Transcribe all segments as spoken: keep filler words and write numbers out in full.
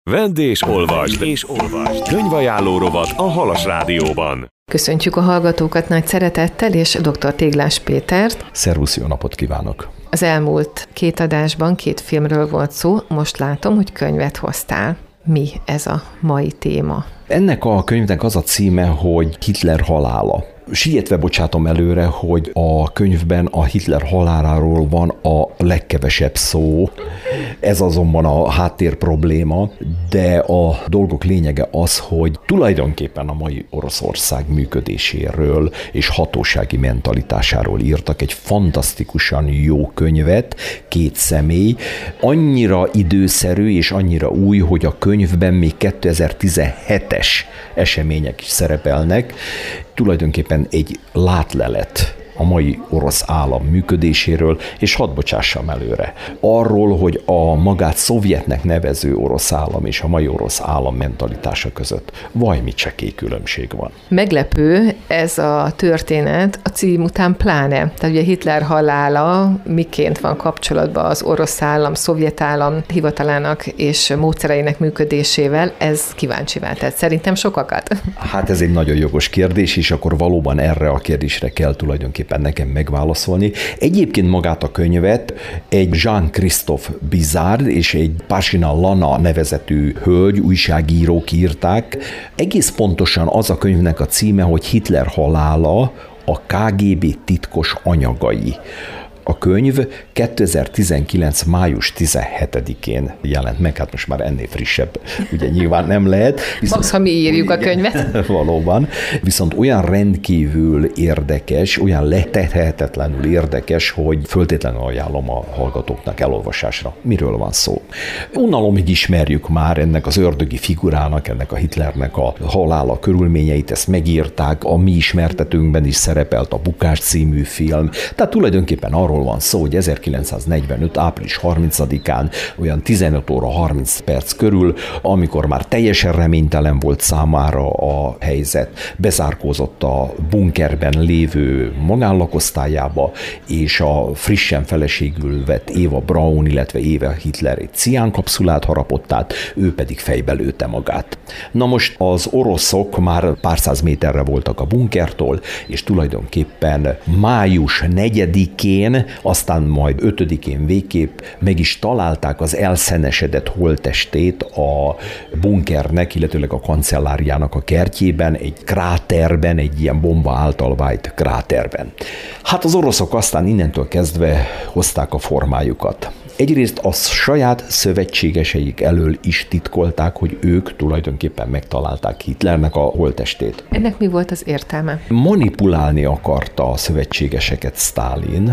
Vedd és olvasd, és olvasd. Könyvajánló rovat a Halas Rádióban. Köszöntjük a hallgatókat nagy szeretettel, és dr. Téglás Pétert. Szervusz, jó napot kívánok! Az elmúlt két adásban két filmről volt szó, most látom, hogy könyvet hoztál. Mi ez a mai téma? Ennek a könyvnek az a címe, hogy Hitler halála. Sietve bocsátom előre, hogy a könyvben a Hitler haláláról van a legkevesebb szó. Ez azonban a háttér probléma, de a dolgok lényege az, hogy tulajdonképpen a mai Oroszország működéséről és hatósági mentalitásáról írtak egy fantasztikusan jó könyvet, két személy, annyira időszerű és annyira új, hogy a könyvben még kétezer-tizenhetes események is szerepelnek. Tulajdonképpen egy látlelet a mai orosz állam működéséről, és hadd bocsássam előre. Arról, hogy a magát szovjetnek nevező orosz állam és a mai orosz állam mentalitása között vajmi csekély különbség van. Meglepő ez a történet, a cím után pláne. Tehát ugye Hitler halála miként van kapcsolatban az orosz állam, szovjet állam hivatalának és módszereinek működésével, ez kíváncsivá tett. Szerintem sokakat. Hát ez egy nagyon jogos kérdés, és akkor valóban erre a kérdésre kell tulajdonképpen nekem megválaszolni. Egyébként magát a könyvet egy Jean-Christophe Bizard és egy Pasina Lana nevezetű hölgy, újságírók írták. Egész pontosan az a könyvnek a címe, hogy Hitler halála, a ká gé bé titkos anyagai. A könyv kétezer-tizenkilenc. május tizenhetedikén jelent meg, hát most már ennél frissebb, ugye nyilván nem lehet. Viszont, Max, ha mi írjuk a könyvet. Valóban. Viszont olyan rendkívül érdekes, olyan letehetetlenül érdekes, hogy föltétlenül ajánlom a hallgatóknak elolvasásra. Miről van szó? Unalomig ismerjük már ennek az ördögi figurának, ennek a Hitlernek a halála körülményeit, ezt megírták, a mi ismertetőnkben is szerepelt a Bukás című film. Tehát tulajdonképpen arról van szó, hogy ezerkilencszáznegyvenöt. április harmincadikán olyan tizenöt óra harminc perc körül, amikor már teljesen reménytelen volt számára a helyzet, bezárkózott a bunkerben lévő magánlakosztályába, és a frissen feleségül vett Eva Braun, illetve Eva Hitler egy ciánkapszulát harapott át, ő pedig fejbe lőtte magát. Na most az oroszok már pár száz méterre voltak a bunkertól, és tulajdonképpen május negyedikén, aztán majd ötödikén végképp meg is találták az elszenesedett holttestét a bunkernek, illetőleg a kancelláriának a kertjében, egy kráterben, egy ilyen bomba által vájt kráterben. Hát az oroszok aztán innentől kezdve hozták a formájukat. Egyrészt a saját szövetségeseik elől is titkolták, hogy ők tulajdonképpen megtalálták Hitlernek a holttestét. Ennek mi volt az értelme? Manipulálni akarta a szövetségeseket Sztálin,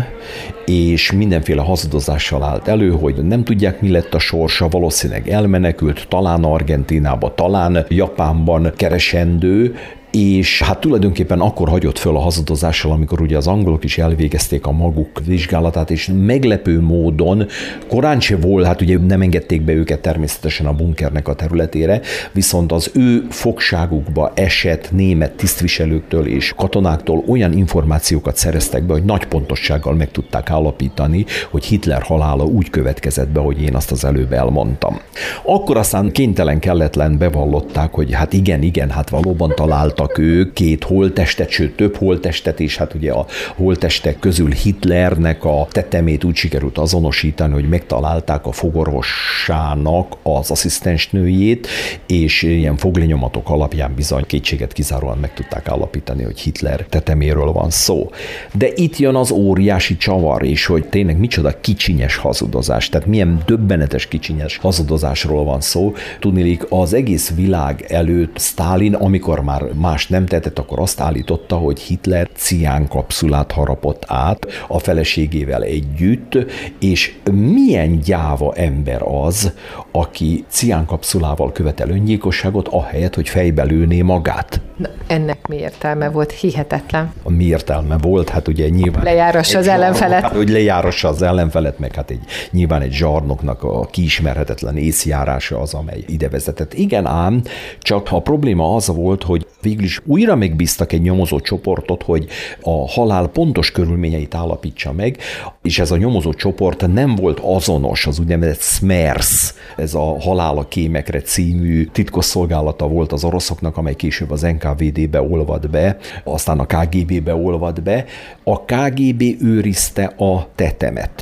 és mindenféle hazudozással állt elő, hogy nem tudják, mi lett a sorsa, valószínűleg elmenekült, talán Argentínába, talán Japánban keresendő, és hát tulajdonképpen akkor hagyott föl a hazudozással, amikor ugye az angolok is elvégezték a maguk vizsgálatát, és meglepő módon korán se volt, hát ugye nem engedték be őket természetesen a bunkernek a területére, viszont az ő fogságukba esett német tisztviselőktől és katonáktól olyan információkat szereztek be, hogy nagy pontossággal meg tudták állapítani, hogy Hitler halála úgy következett be, hogy én azt az előbb elmondtam. Akkor aztán kénytelen kelletlen bevallották, hogy hát igen, igen, hát valóban találtak ők két holttestet, sőt több holttestet, és hát ugye a holttestek közül Hitlernek a tetemét úgy sikerült azonosítani, hogy megtalálták a fogorvosának az asszisztensnőjét, és ilyen foglenyomatok alapján bizony kétséget kizáróan meg tudták állapítani, hogy Hitler teteméről van szó. De itt jön az óriási csavar, és hogy tényleg micsoda kicsinyes hazudozás, tehát milyen döbbenetes kicsinyes hazudozásról van szó. Tudniillik, az egész világ előtt Sztálin, amikor már más nem tehetett, akkor azt állította, hogy Hitler ciánkapszulát harapott át a feleségével együtt, és milyen gyáva ember az, aki ciánkapszulával követel öngyilkosságot, ahelyett, hogy fejbe lőné magát. Na, ennek mi értelme volt? Hihetetlen. Mi értelme volt? Hát ugye nyilván... Lejárassa az ellenfelet. Hát, hogy lejárassa az ellenfelet, meg hát egy, nyilván egy zsarnoknak a kiismerhetetlen észjárása az, amely ide vezetett. Igen ám, csak a probléma az volt, hogy végül is újra megbíztak egy nyomozó csoportot, hogy a halál pontos körülményeit állapítsa meg, és ez a nyomozó csoport nem volt azonos, az úgynevezett SMERS, ez a Halál a kémekre című titkosszolgálata volt az oroszoknak, amely később az en ká vé dé-be olvad be, aztán a ká gé bé-be olvad be. A ká gé bé őrizte a tetemet.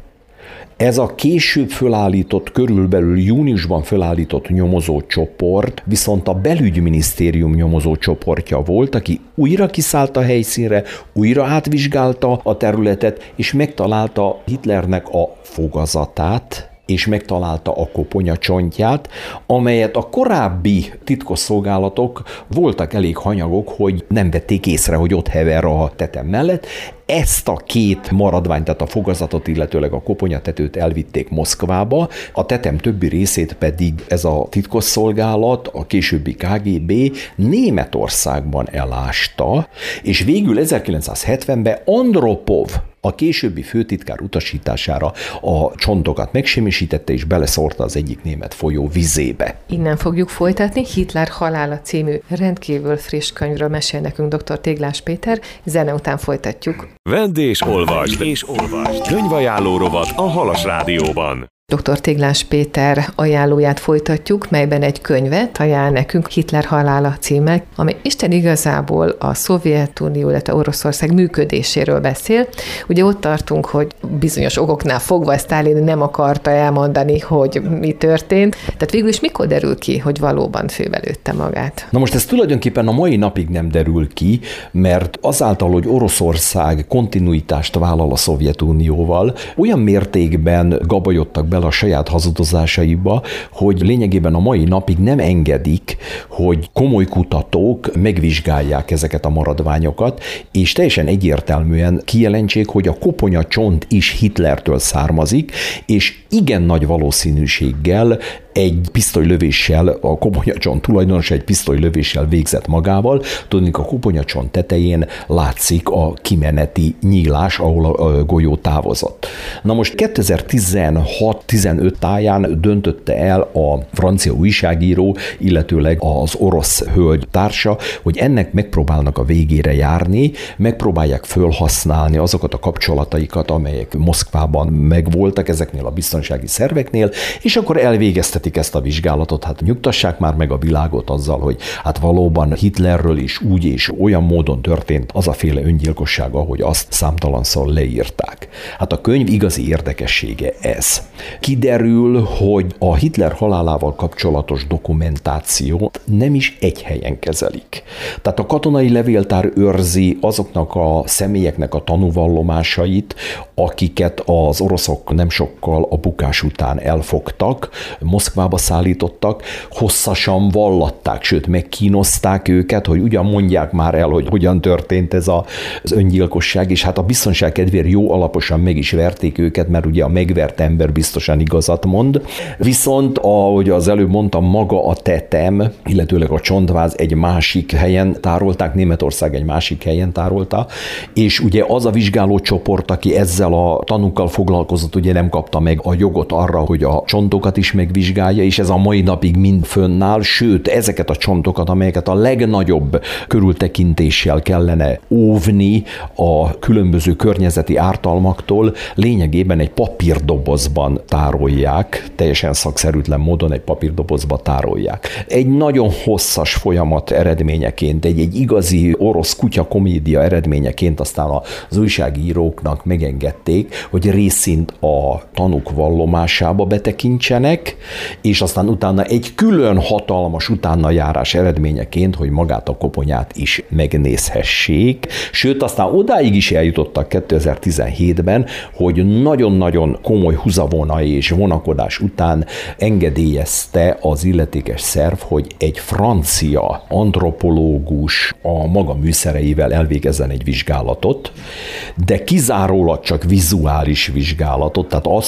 Ez a később fölállított, körülbelül júniusban fölállított nyomozócsoport viszont a belügyminisztérium nyomozócsoportja volt, aki újra kiszállt a helyszínre, újra átvizsgálta a területet, és megtalálta Hitlernek a fogazatát, és megtalálta a koponya csontját, amelyet a korábbi titkosszolgálatok voltak elég hanyagok, hogy nem vették észre, hogy ott hever a tetem mellett. Ezt a két maradványt, tehát a fogazatot, illetőleg a koponyatetőt elvitték Moszkvába, a tetem többi részét pedig ez a titkosszolgálat, a későbbi ká gé bé Németországban elásta, és végül ezerkilencszázhetvenben Andropov, a későbbi főtitkár utasítására a csontokat megsemmisítette, és beleszórta az egyik német folyó vizébe. Innen fogjuk folytatni. Hitler halála című rendkívül friss könyvről mesél nekünk dr. Téglás Péter. Zene után folytatjuk. Vedd és olvasd, és olvasd. Könyvajánló rovat a Halas Rádióban. dr. Téglás Péter ajánlóját folytatjuk, melyben egy könyvet ajánl nekünk, Hitler halála címmel, ami Isten igazából a Szovjetunió, illetve Oroszország működéséről beszél. Ugye ott tartunk, hogy bizonyos okoknál fogva Sztálin nem akarta elmondani, hogy mi történt. Tehát végül is mikor derül ki, hogy valóban főbelőtte magát? Na most ez tulajdonképpen a mai napig nem derül ki, mert azáltal, hogy Oroszország kontinuitást vállal a Szovjetunióval, olyan mértékben gabajodtak bele a saját hazudozásaiba, hogy lényegében a mai napig nem engedik, hogy komoly kutatók megvizsgálják ezeket a maradványokat, és teljesen egyértelműen kijelentsék, hogy a koponyacsont is Hitlertől származik, és igen nagy valószínűséggel egy pisztolylövéssel, a koponyacsont tulajdonos egy pisztolylövéssel végzett magával. Tudnék, a koponyacsont tetején látszik a kimeneti nyílás, ahol a golyó távozott. Na most kétezer-tizenhat tizenöt táján döntötte el a francia újságíró, illetőleg az orosz hölgy társa, hogy ennek megpróbálnak a végére járni, megpróbálják fölhasználni azokat a kapcsolataikat, amelyek Moszkvában megvoltak ezeknél a biztonsági szerveknél, és akkor elvégeztetik ezt a vizsgálatot, hát nyugtassák már meg a világot azzal, hogy hát valóban Hitlerről is úgy és olyan módon történt az a féle öngyilkossága, hogy azt számtalanszor leírták. Hát a könyv igazi érdekessége ez. Kiderül, hogy a Hitler halálával kapcsolatos dokumentációt nem is egy helyen kezelik. Tehát a katonai levéltár őrzi azoknak a személyeknek a tanúvallomásait, akiket az oroszok nem sokkal a bukás után elfogtak, Moszkvába szállítottak, hosszasan vallatták, sőt megkínozták őket, hogy ugyan mondják már el, hogy hogyan történt ez a, az öngyilkosság, és hát a biztonság kedvéért jó alaposan meg is verték őket, mert ugye a megvert ember biztosan igazat mond. Viszont, ahogy az előbb mondtam, maga a tetem, illetőleg a csontváz egy másik helyen tárolták, Németország egy másik helyen tárolta, és ugye az a vizsgálócsoport, aki ezzel a tanúkkal foglalkozott, ugye nem kapta meg a jogot arra, hogy a csontokat is megvizsgálja, és ez a mai napig mind fönnáll, sőt, ezeket a csontokat, amelyeket a legnagyobb körültekintéssel kellene óvni a különböző környezeti ártalmaktól, lényegében egy papírdobozban tárolják, teljesen szakszerűtlen módon egy papírdobozba tárolják. Egy nagyon hosszas folyamat eredményeként, egy, egy igazi orosz kutya komédia eredményeként aztán az újságíróknak megengedték, hogy részint a tanúk vallomásába betekintsenek, és aztán utána egy külön hatalmas utánajárás eredményeként, hogy magát a koponyát is megnézhessék. Sőt, aztán odáig is eljutottak kétezer-tizenhétben, hogy nagyon-nagyon komoly húzavonai és vonakodás után engedélyezte az illetékes szerv, hogy egy francia antropológus a maga műszereivel elvégezzen egy vizsgálatot, de kizárólag csak vizuális vizsgálatot, tehát az, hogy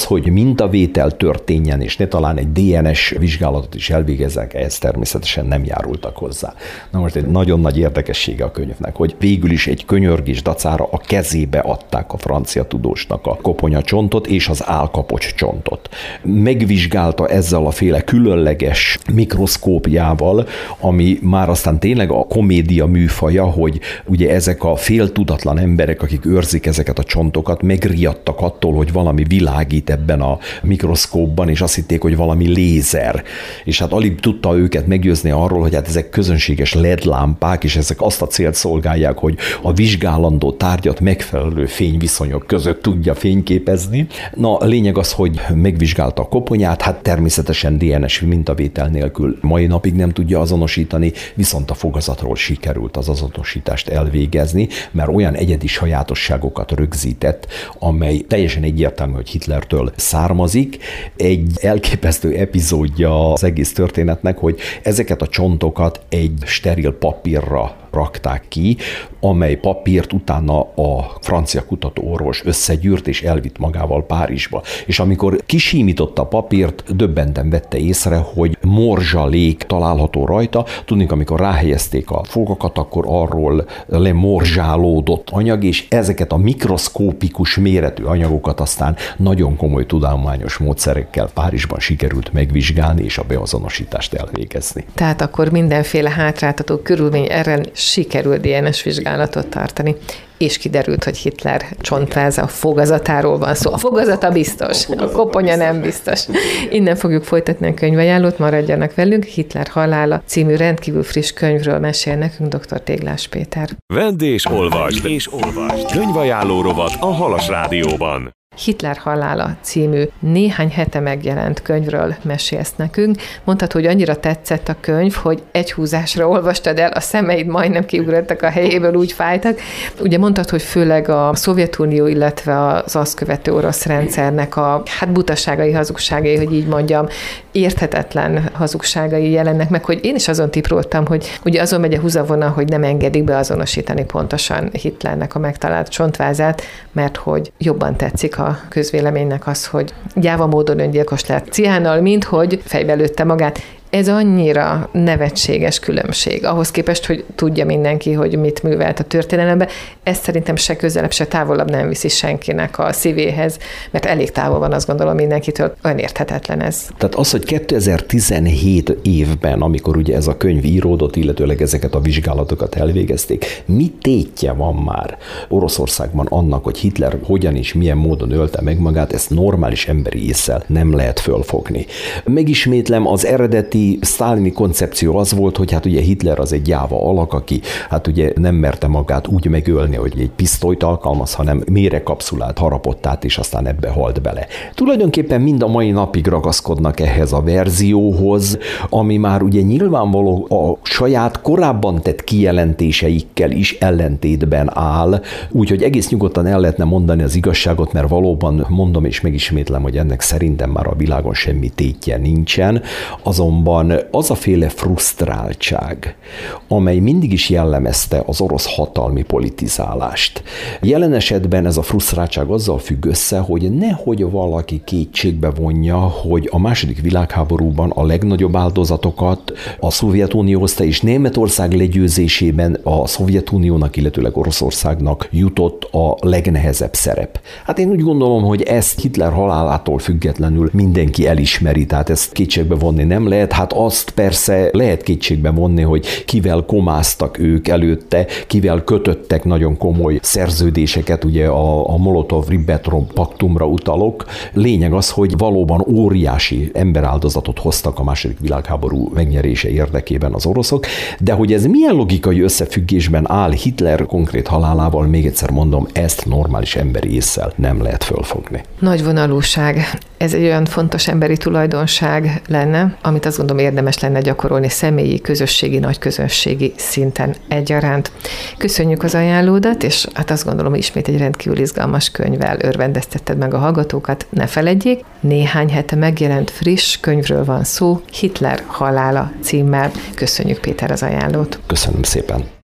mintavétel történjen, és ne talán egy dé en es vizsgálatot is elvégezzenek, ehhez természetesen nem járultak hozzá. Na most egy nagyon nagy érdekessége a könyvnek, hogy végül is egy könyörgés dacára a kezébe adták a francia tudósnak a koponyacsontot és az állkapocs csontot. Megvizsgálta ezzel a féle különleges mikroszkópjával, ami már aztán tényleg a komédia műfaja, hogy ugye ezek a féltudatlan emberek, akik őrzik ezeket a csontokat, megriadtak attól, hogy valami világít ebben a mikroszkópban, és azt hitték, hogy valami lézer. És hát alig tudta őket meggyőzni arról, hogy hát ezek közönséges el é dé lámpák, és ezek azt a célt szolgálják, hogy a vizsgálandó tárgyat megfelelő fényviszonyok között tudja fényképezni. Na, a lényeg az, hogy megvizsgálta a koponyát, hát természetesen dé en es mintavétel nélkül mai napig nem tudja azonosítani, viszont a fogazatról sikerült az azonosítást elvégezni, mert olyan egyedi sajátosságokat rögzített, amely teljesen egyértelmű, hogy Hitlertől származik. Egy elképesztő epizódja az egész történetnek, hogy ezeket a csontokat egy steril papírra rakták ki, amely papírt utána a francia kutatóorvos összegyűrt és elvitt magával Párizsba. És amikor kisímította a papírt, döbbenten vette észre, hogy morzsalék található rajta. Tudnék, amikor ráhelyezték a fogakat, akkor arról lemorzsálódott anyag, és ezeket a mikroszkópikus méretű anyagokat aztán nagyon komoly tudományos módszerekkel Párizsban sikerült megvizsgálni és a beazonosítást elvégezni. Tehát akkor mindenféle hátráltató körülmény erre sikerült dé en es vizsgálatot tartani, és kiderült, hogy Hitler csontváza, a fogazatáról van szó. A fogazata biztos, a koponya nem biztos. Innen fogjuk folytatni a könyvajánlót, maradjanak velünk. Hitler halála című rendkívül friss könyvről mesél nekünk dr. Téglás Péter. Vedd és olvasd, és olvasd. Könyvajánló rovat a Halas Rádióban. Hitler halála című néhány hete megjelent könyvről mesélsz nekünk. Mondtad, hogy annyira tetszett a könyv, hogy egy húzásra olvastad el, a szemeid majdnem kiugrottak a helyéből, úgy fájtak. Ugye mondtad, hogy főleg a Szovjetunió, illetve az azt követő orosz rendszernek a hát butaságai, hazugságai, hogy így mondjam, érthetetlen hazugságai jelennek meg, hogy én is azon tiproltam, hogy ugye azon megy a húzavona, hogy nem engedik beazonosítani pontosan Hitlernek a megtalált csontvázát, mert hogy jobban tetszik a közvéleménynek az, hogy gyáva módon öngyilkos lett ciánnal, mint hogy fejbe lőtte magát. Ez annyira nevetséges különbség. Ahhoz képest, hogy tudja mindenki, hogy mit művelt a történelembe, ez szerintem se közelebb, se távolabb nem viszi senkinek a szívéhez, mert elég távol van, azt gondolom, mindenkitől. Olyan érthetetlen ez. Tehát az, hogy kétezer-tizenhét évben, amikor ugye ez a könyv íródott, illetőleg ezeket a vizsgálatokat elvégezték, mi tétje van már Oroszországban annak, hogy Hitler hogyan és milyen módon ölte meg magát, ezt normális emberi ésszel nem lehet fölfogni. Megismétlem, az eredeti sztálini koncepció az volt, hogy hát ugye Hitler az egy gyáva alak, aki hát ugye nem merte magát úgy megölni, hogy egy pisztolyt alkalmaz, hanem méregkapszulát harapott át, és aztán ebbe halt bele. Tulajdonképpen mind a mai napig ragaszkodnak ehhez a verzióhoz, ami már ugye nyilvánvaló a saját korábban tett kijelentéseikkel is ellentétben áll, úgyhogy egész nyugodtan el lehetne mondani az igazságot, mert valóban mondom és megismétlem, hogy ennek szerintem már a világon semmi tétje nincsen, azonban az a féle frusztráltság, amely mindig is jellemezte az orosz hatalmi politizálást. Jelen esetben ez a frusztráltság azzal függ össze, hogy nehogy valaki kétségbe vonja, hogy a második világháborúban a legnagyobb áldozatokat a Szovjetunió hozta, és Németország legyőzésében a Szovjetuniónak, illetőleg Oroszországnak jutott a legnehezebb szerep. Hát én úgy gondolom, hogy ezt Hitler halálától függetlenül mindenki elismeri, tehát ezt kétségbe vonni nem lehet. Hát azt persze lehet kétségbe vonni, hogy kivel komáztak ők előtte, kivel kötöttek nagyon komoly szerződéseket, ugye a, a Molotov-Ribbentrop paktumra utalok. Lényeg az, hogy valóban óriási emberáldozatot hoztak a második világháború megnyerése érdekében az oroszok, de hogy ez milyen logikai összefüggésben áll Hitler konkrét halálával, még egyszer mondom, ezt normális emberi ésszel nem lehet fölfogni. Nagy vonalúság. Ez egy olyan fontos emberi tulajdonság lenne, amit azt gondolom érdemes lenne gyakorolni személyi, közösségi, nagyközönségi szinten egyaránt. Köszönjük az ajánlódat, és hát azt gondolom, ismét egy rendkívül izgalmas könyvvel örvendeztetted meg a hallgatókat. Ne feledjék, néhány hete megjelent friss könyvről van szó, Hitler halála címmel. Köszönjük, Péter, az ajánlót. Köszönöm szépen.